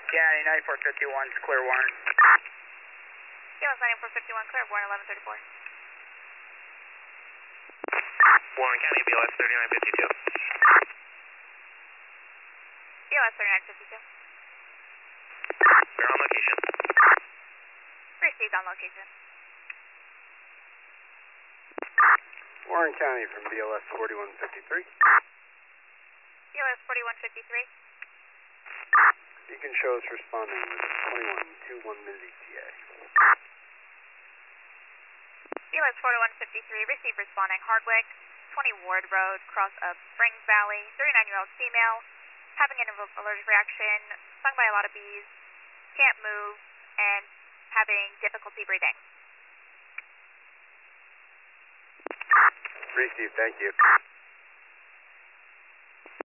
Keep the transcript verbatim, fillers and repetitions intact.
County ninety-four fifty-one is clear Warren. B L S ninety-four fifty-one, clear Warren eleven thirty-four. Warren County, B L S thirty-nine fifty-two. B L S thirty-nine fifty-two. We're on location. Received on location. Warren County from B L S forty-one fifty-three. B L S forty-one fifty-three. Beacon shows responding with twenty-one twenty-one mid E T A. B L S forty-one fifty-three, receive responding Hardwick, twenty Ward Road, cross of Springs Valley, thirty-nine-year-old female, having an allergic reaction, stung by a lot of bees, can't move, and having difficulty breathing. Received, thank you.